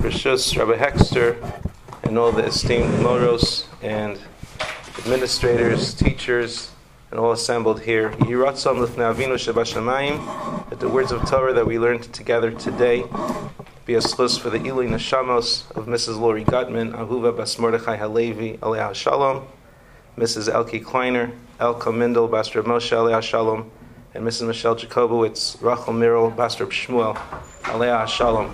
Rishus Rabbi Hexter and all the esteemed moros and administrators, teachers, and all assembled here. Yehi Ratzon Lifnei Avinu Shebashamayim, that the words of Torah that we learned together today be a schus for the Ilui Neshamos of Mrs. Lori Gutman, Ahuva Bas Mordechai Halevi, Alei Shalom, Mrs. Elke Kleiner, Elka Mindel, Bas Reb Moshe, Alei Shalom, and Mrs. Michelle Jacobowitz, Rachel Mirel, Bas Reb Shmuel, Alei Shalom.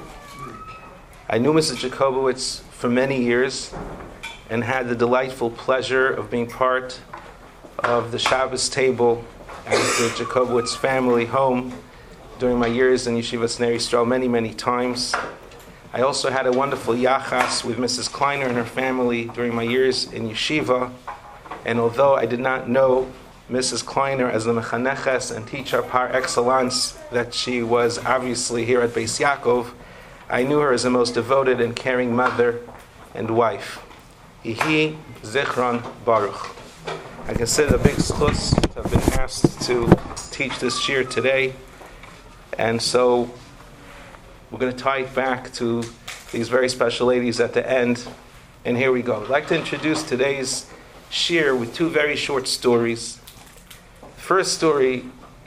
I knew Mrs. Jacobowitz for many years and had the delightful pleasure of being part of the Shabbos table at the Jacobowitz family home during my years in Yeshivat Ner Yisrael many times. I also had a wonderful yachas with Mrs. Kleiner and her family during my years in Yeshiva. And although I did not know Mrs. Kleiner as the mechaneches and teacher par excellence that she was obviously here at Beis Yaakov, I knew her as the most devoted and caring mother and wife. Yehi Zichron Baruch. I consider it a big schus to have been asked to teach this shir today. And so we're going to tie it back to these very special ladies at the end. And here we go. I'd like to introduce today's shir with two very short stories. The first story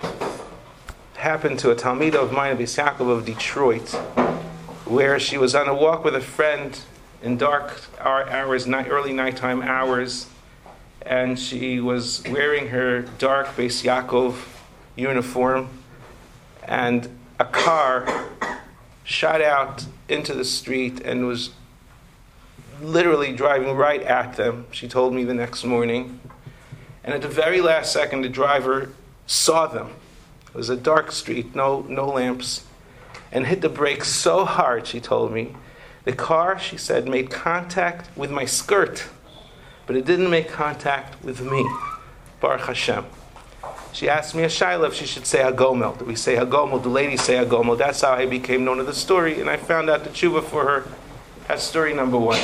happened to a Talmidah of mine, Beis Yaakov of Detroit, where she was on a walk with a friend in dark hours, early nighttime hours, and she was wearing her dark Beis Yaakov uniform, and a car shot out into the street and was literally driving right at them, she told me the next morning. And at the very last second, the driver saw them. It was a dark street, no lamps, and hit the brakes so hard, she told me. The car, she said, made contact with my skirt, but it didn't make contact with me. Baruch Hashem. She asked me a shayla if she should say Hagomel. Do we say Hagomel? Do ladies say Hagomel? That's how I became known of the story, and I found out the tshuva for her. That's story number one.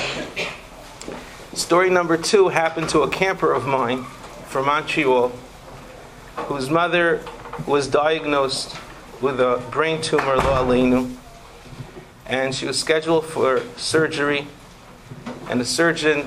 Story number two happened to a camper of mine from Montreal, whose mother was diagnosed with a brain tumor, lo aleinu, and she was scheduled for surgery, and the surgeon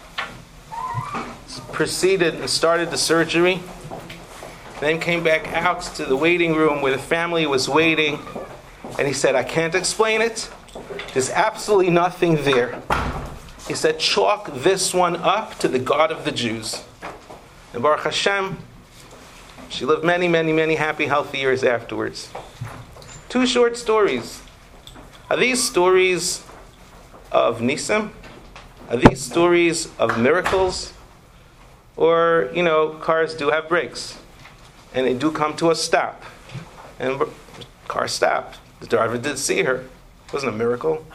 proceeded and started the surgery, then came back out to the waiting room where the family was waiting, and he said, I can't explain it. There's absolutely nothing there. He said, chalk this one up to the God of the Jews. And Baruch Hashem, she lived many happy, healthy years afterwards. Two short stories. Are these stories of Nisim? Are these stories of miracles? Or, cars do have brakes. And they do come to a stop. And the car stopped. The driver did see her. It wasn't a miracle.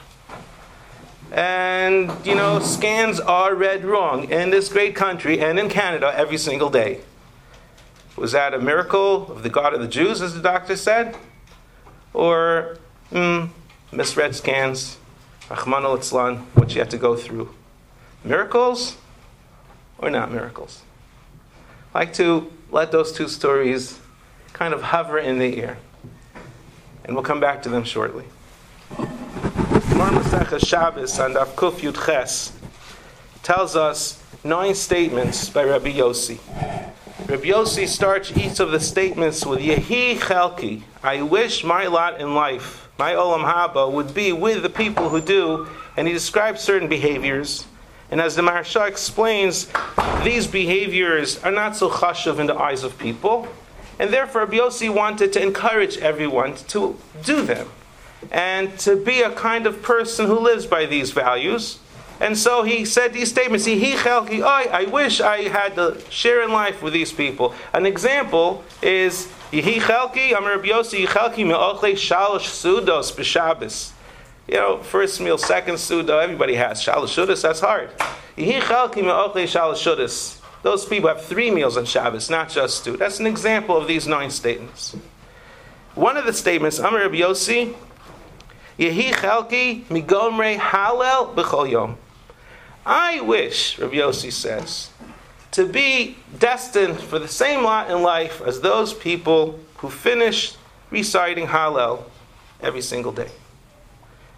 And, scans are read wrong in this great country and in Canada every single day. Was that a miracle of the God of the Jews, as the doctor said? Or misread scans, Rahman al-Itzlan, what you had to go through? Miracles or not miracles? I like to let those two stories kind of hover in the air. And we'll come back to them shortly. Gemara Masechah Shabbos on Daf Kuf Yud Ches tells us 9 statements by Rabbi Yossi. Rabbi Yossi starts each of the statements with Yehi Chelki. I wish my lot in life, my Olam Haba, would be with the people who do. And he describes certain behaviors. And as the Maharsha explains, these behaviors are not so chashuv in the eyes of people. And therefore, Rabbi Yossi wanted to encourage everyone to do them. And to be a kind of person who lives by these values. And so he said these statements, I wish I had to share in life with these people. An example is, Yehi Chelki, Amar Rabbi Yossi, Chelki me'ochle shalosh sudos b'Shabbos. First meal, second suda, everybody has. Shalosh sudas, that's hard. Yehi Chelki me'ochle shalosh sudas. Those people have 3 meals on Shabbos, not just 2. That's an example of these 9 statements. One of the statements, Amar Rabbi Yossi, Yehi Chelki migomrei halel b'chol yom. I wish, Rabbi Yossi says, to be destined for the same lot in life as those people who finish reciting Hallel every single day.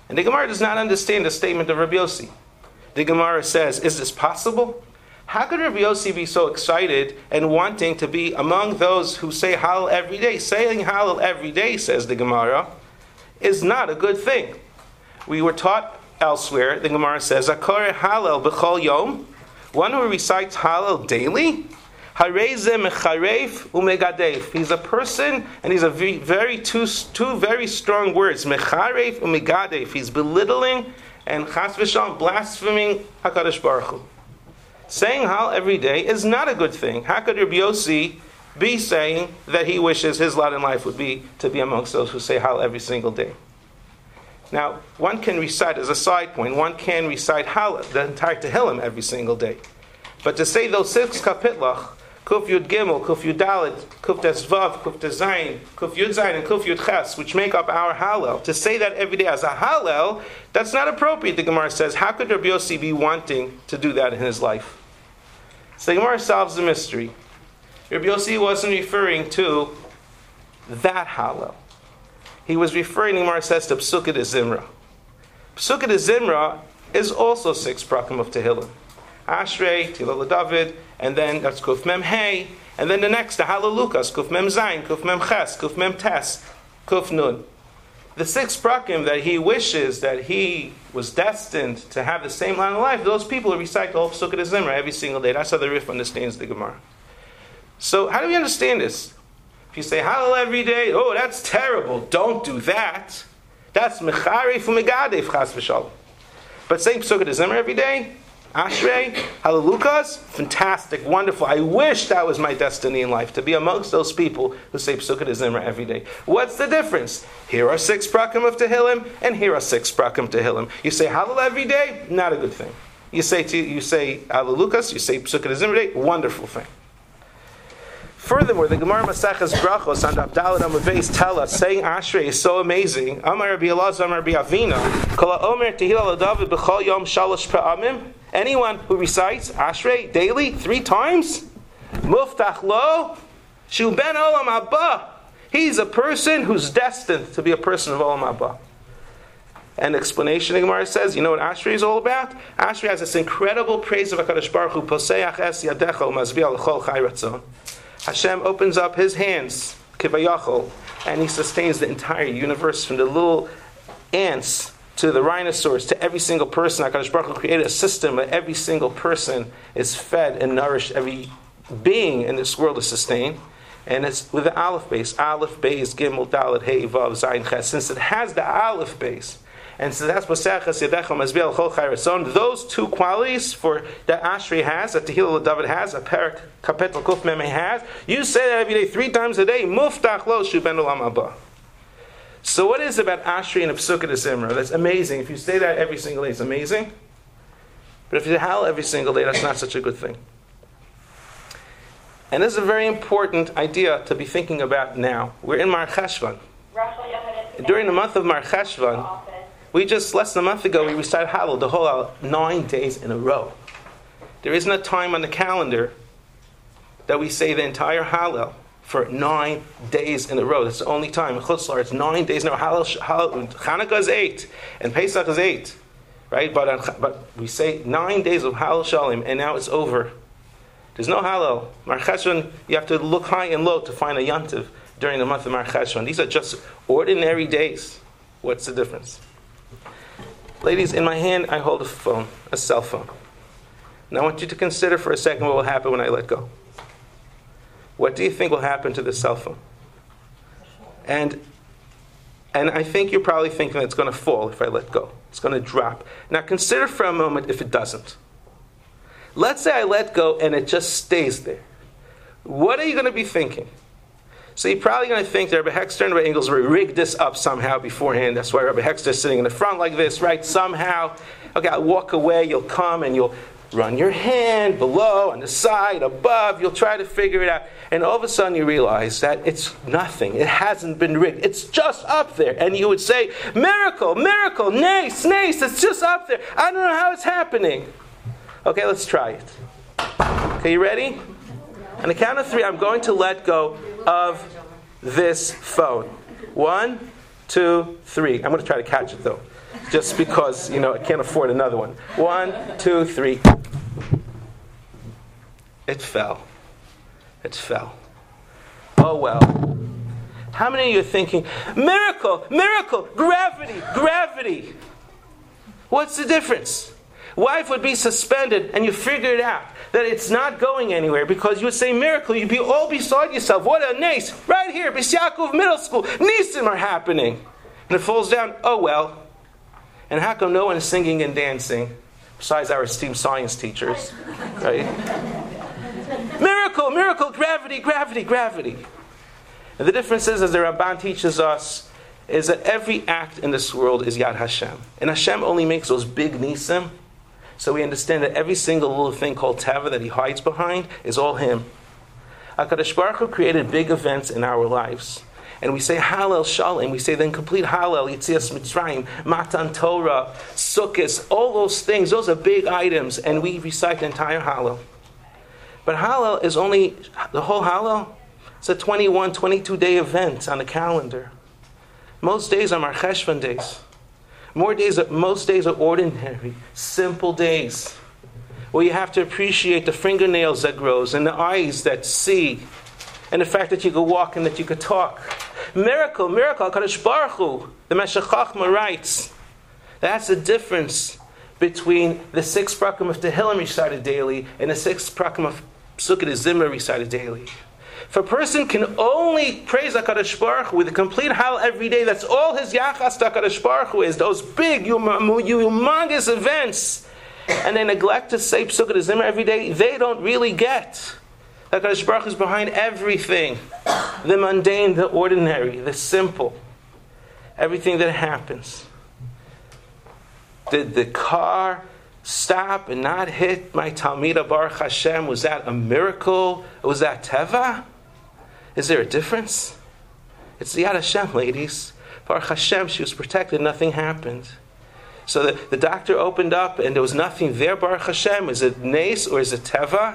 And the Gemara does not understand the statement of Rabbi Yossi. The Gemara says, is this possible? How could Rabbi Yossi be so excited and wanting to be among those who say Hallel every day? Saying Hallel every day, says the Gemara, is not a good thing. We were taught elsewhere, the Gemara says, Akore Hallel b'chol yom, one who recites Hallel daily, Hareze mecharef umegadef. He's a person, and he's a two very strong words, mecharef umegadef. He's belittling and chas v'shalom, blaspheming HaKadosh Baruch Hu. Saying Hallel every day is not a good thing. How could Rabbi Yossi be saying that he wishes his lot in life would be to be amongst those who say Hallel every single day? Now, one can recite, as a side point, one can recite Hallel, the entire Tehillim, every single day. But to say those 6 kapitlach, Kuf Yud Gimel, Kuf Yud Dalet, Kuf Tes Vav, Kuf Tes Zayin, Kuf Yud Zayin, and Kuf Yud Ches, which make up our Hallel, to say that every day as a Hallel, that's not appropriate, the Gemara says. How could Rabbi Yossi be wanting to do that in his life? So the Gemara solves the mystery. Rabbi Yossi wasn't referring to that Hallel. He was referring, the Gemara says, to Psukkah de Zimra. Psukkah de Zimra is also 6 prakim of Tehillim. Ashrei, Tila David, and then that's Kuf Mem Hey, and then the next, the Hallelujahs, Kuf Mem Zayin, Kuf Mem Ches, Kuf Mem Tes, Kuf Nun. The 6 prakim that he wishes that he was destined to have the same line of life, those people who recite the whole Psukkah de Zimra every single day. That's how the Rif understands the Gemara. So how do we understand this? If you say Hallel every day, oh, that's terrible. Don't do that. That's Mecharef u'Megadef chas v'shalom. But saying Psukkah de Zimra every day, Ashrei, Hallelujahs, fantastic, wonderful. I wish that was my destiny in life, to be amongst those people who say Psukkah de Zimra every day. What's the difference? Here are 6 prakim of Tehillim, and here are 6 prakim Tehillim. You say Hallel every day, not a good thing. You say Hallelujahs, you say Psukkah de Zimra every day, wonderful thing. Furthermore, the Gemara Maseches Brachos on Daf Daled Amud Beis tell us saying Ashrei is so amazing. Amar Rabbi Elazar, Amar Rabbi Avina, Kol Omer Tehillah LaDavid B'chol Yom Shalosh Pa'amim. Anyone who recites Ashrei daily 3 times, Muftach Lo Shu Ben Olam Haba. He's a person who's destined to be a person of Olam Haba. And the explanation, the Gemara says, you know what Ashrei is all about? Ashrei has this incredible praise of HaKadosh Baruch Hu, Poseach Es Yadecha U'Mazbiah L'chol Chai Ratzon. Hashem opens up His hands, Kivayachol, and He sustains the entire universe, from the little ants to the rhinoceros to every single person. HaKadosh Baruch Hu created a system where every single person is fed and nourished. Every being in this world is sustained. And it's with the Aleph base. Aleph base, Gimel, Dalet, Hey, Vav, Zayin, Ches. Since it has the Aleph base, and so that's Poseachas Yadecha Mazbiel Chol Chai Ratzon. Those 2 qualities for that Ashrei has, that Tehillah David has, a Perak Kapitel Kuf Mem has. You say that every day, 3 times a day. Muftach Lo Shu Ben Olam Haba. So what is it about Ashrei and a Psukkah de Zimra? That's amazing. If you say that every single day, it's amazing. But if you howl every single day, that's not such a good thing. And this is a very important idea to be thinking about now. We're in Mar Cheshvan. During the month of Mar Cheshvan, we just, less than a month ago, we recited Hallel, the whole Hallel, 9 days in a row. There isn't a time on the calendar that we say the entire Hallel for 9 days in a row. That's the only time. In Chutz La'aretz, it's 9 days in a row. Hanukkah is 8, and Pesach is 8. Right? But we say 9 days of Hallel Shalim, and now it's over. There's no Hallel. Mar Cheshvan, you have to look high and low to find a Yantiv during the month of Mar Cheshvan. These are just ordinary days. What's the difference? Ladies, in my hand I hold a phone, a cell phone. Now I want you to consider for a second what will happen when I let go. What do you think will happen to the cell phone? And I think you're probably thinking that it's going to fall if I let go. It's going to drop. Now consider for a moment if it doesn't. Let's say I let go and it just stays there. What are you going to be thinking? So you're probably going to think that Rabbi Hexter and Rabbi Engelsberg rigged this up somehow beforehand. That's why Rabbi Hexter is sitting in the front like this, right? Somehow, okay, I'll walk away, you'll come and you'll run your hand below, on the side, above. You'll try to figure it out. And all of a sudden you realize that it's nothing. It hasn't been rigged. It's just up there. And you would say, miracle, miracle, nace, nace. It's just up there. I don't know how it's happening. Okay, let's try it. Okay, you ready? On the count of 3, I'm going to let go of this phone. 1, 2, 3. I'm going to try to catch it though. just because, I can't afford another one. 1, 2, 3. It fell. It fell. Oh well. How many of you are thinking, miracle, miracle, gravity, gravity? What's the difference? Life would be suspended and you figure it out that it's not going anywhere because you would say miracle, you'd be all beside yourself. What a nice, right here, Bais Yaakov Middle School, nisim are happening. And it falls down, oh well. And how come no one is singing and dancing besides our esteemed science teachers? Right? Miracle, miracle, gravity, gravity, gravity. And the difference is, as the Ramban teaches us, is that every act in this world is Yad Hashem. And Hashem only makes those big nisim. So we understand that every single little thing called Teva that he hides behind is all him. HaKadosh Baruch Hu created big events in our lives. And we say Hallel Shalom, we say then complete Hallel, Yetzias Mitzrayim, Matan Torah, Sukkot, all those things, those are big items, and we recite the entire Hallel. But Hallel is only, the whole Hallel, it's a 21, 22-day event on the calendar. Most days are Mar Cheshvan days. Most days are ordinary, simple days, where you have to appreciate the fingernails that grows and the eyes that see, and the fact that you could walk and that you could talk. Miracle, miracle, HaKadosh Baruch Hu, the Meshech Chochmah writes, that's the difference between the 6 prakim of Tehillim recited daily and the 6 prakim of Sukkot Zimra recited daily. If a person can only praise HaKadosh Baruch Hu with a complete Hallel every day, that's all his Yachas to HaKadosh Baruch Hu is, those big, humongous events, and they neglect to say Pesukah Zimra every day, they don't really get. HaKadosh Baruch Hu is behind everything. The mundane, the ordinary, the simple. Everything that happens. Did the car stop and not hit my Talmida Baruch Hashem? Was that a miracle? Was that Teva? Is there a difference? It's the Yad Hashem, ladies. Baruch Hashem, she was protected, nothing happened. So the doctor opened up and there was nothing there, Baruch Hashem. Is it Nes or is it Teva?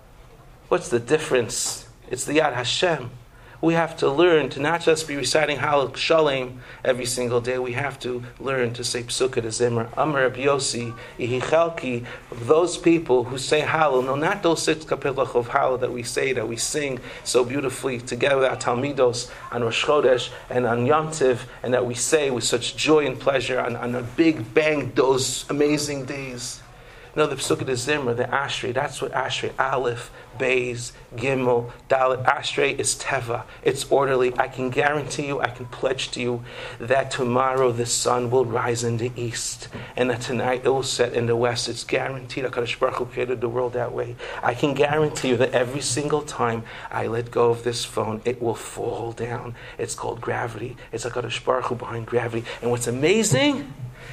What's the difference? It's the Yad Hashem. We have to learn to not just be reciting Hallel Shalom every single day. We have to learn to say Pesukah Zimra. Amar Rabbi Yossi, Yehi Chalki, those people who say Hallel, no, not those 6 kapilach of Hallel that we say, that we sing so beautifully together with our Talmidos on Rosh Chodesh and on Yom Tiv, and that we say with such joy and pleasure on a big bang those amazing days. No, the Pesukah Zimra, the Ashrei, that's what Ashrei, Aleph, Beis, Gimel, Dalet, Ashrei is Teva. It's orderly. I can guarantee you, I can pledge to you that tomorrow the sun will rise in the east and that tonight it will set in the west. It's guaranteed. HaKadosh Baruch Hu created the world that way. I can guarantee you that every single time I let go of this phone, it will fall down. It's called gravity. It's HaKadosh Baruch Hu behind gravity. And what's amazing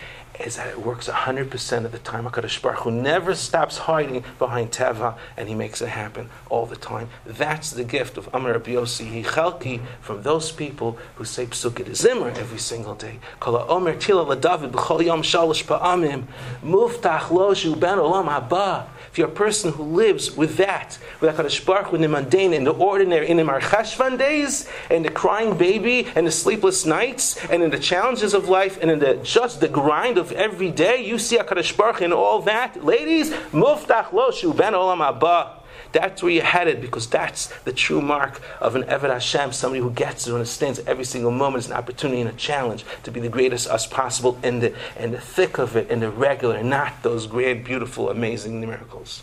is that it works 100% of the time. HaKadosh Baruch Hu never stops hiding behind Teva, and he makes it happen all the time. That's the gift of Amar Rabbi Yossi Yichalki from those people who say Pesukah Zimra every single day. Kol ha'omer tila l'David b'chol yom shalosh pa'amim muftach lo shu ben olam haba. If you're a person who lives with that, with HaKadosh Baruch Hu in the mundane, in the ordinary, in the Mar Cheshvan days, and the crying baby, and the sleepless nights, and in the challenges of life, and in the grind of every day, you see HaKadosh Baruch Hu in all that. Ladies, muftach lo shu ben olam haba. That's where you're headed, because that's the true mark of an Eved Hashem, somebody who gets it, who understands every single moment is an opportunity and a challenge to be the greatest us possible in the thick of it, in the regular, not those great, beautiful, amazing miracles.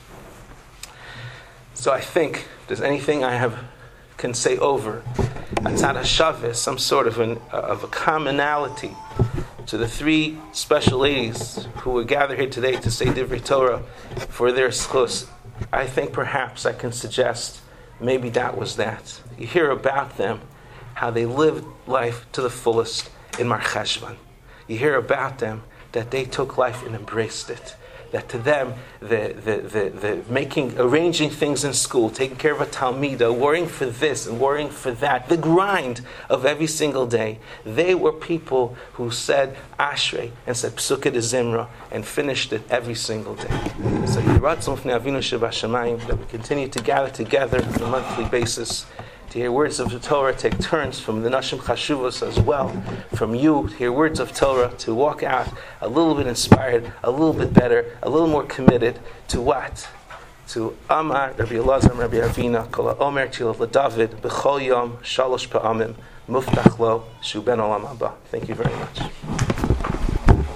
So I think if there's anything I can say over Atzad HaShaveh, some sort of a commonality to the 3 special ladies who were gathered here today to say Divrei Torah for their schus, I think perhaps I can suggest maybe that was that. You hear about them, how they lived life to the fullest in Mar Cheshvan. You hear about them that they took life and embraced it. That to them, the arranging things in school, taking care of a Talmida, worrying for this and worrying for that, the grind of every single day, they were people who said Ashrei and said Pesukah Zimra and finished it every single day. So Yiratzon Fnei Avinu Shebashamayim, that we continue to gather together on a monthly basis to hear words of the Torah, take turns from the Nashim Chashuvos as well, from you, to hear words of Torah, to walk out a little bit inspired, a little bit better, a little more committed to what? To Amar, Rabbi Elazar, Rabbi Avina, Kol Omer Tzilav LeDavid, B'chol Yom, Shalosh Pa'amim, Muftach Lo, Shu Ben Olam Haba. Thank you very much.